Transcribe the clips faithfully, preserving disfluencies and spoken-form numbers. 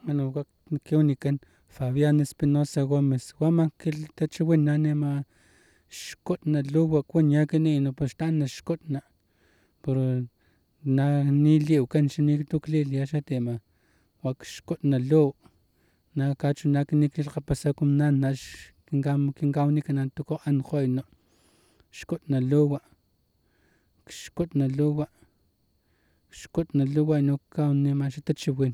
Bueno, que única Fabián Espinosa Gómez, Guama que el tachuena nema shkotna luwa kunya que ni no pues tan shkotna por na ni liu kan shini tuklil ya shatema wak shkotna lu na kachu na que ni que pasa con nan nash kingam kingam ni kan tuko an khoino shkotna luwa shkotna luwa shkotna luwa no kaun ne ma shtachuwin.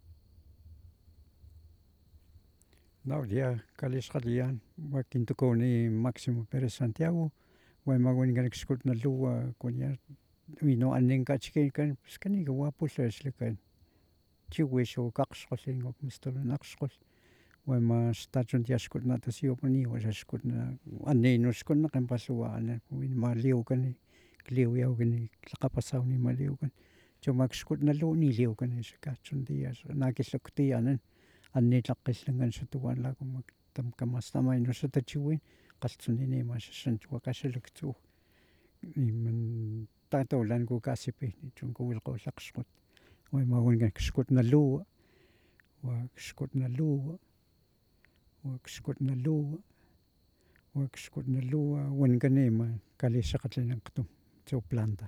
No dia kalis khalian wakin to ni Máximo Pérez Santiago wa magwin gan skut na luwa kunya wino anin ka chikin kan skani ga wapo shlkan chiwisho kaqshqol ngok mistol naqshqol wa ma stachon dia skut na tasio poni wa skut na ani no skut na kan paswa ana win ma liu kan liu ya gni qapasau ni ma liu kan chuma skut na lu ni liu kan skachon dia na ki sakti anan ani tlaqislangan sutuan la como tam kamastama no sutachiwin qaltsuni ma shanchwa kashalktsu ni man tatolan ko kasipi chunko wilqo llaqshqut wa ma wan skut na luwa wa skut na luwa wa skut na luwa wa skut na luwa wan kanima kalishaqatlin qtum tsu planta.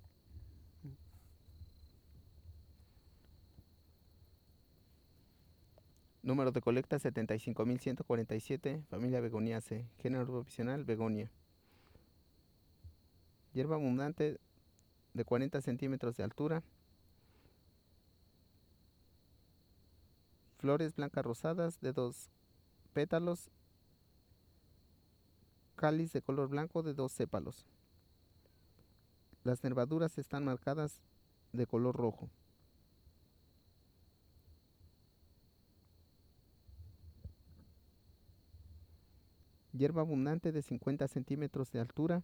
Número de colecta setenta y cinco mil ciento cuarenta y siete, familia Begoniaceae, género profesional Begonia. Hierba abundante de cuarenta centímetros de altura. Flores blancas rosadas de dos pétalos. Cáliz de color blanco de dos sépalos. Las nervaduras están marcadas de color rojo. Hierba abundante de cincuenta centímetros de altura.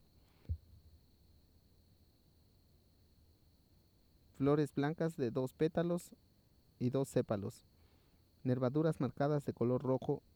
Flores blancas de dos pétalos y dos sépalos. Nervaduras marcadas de color rojo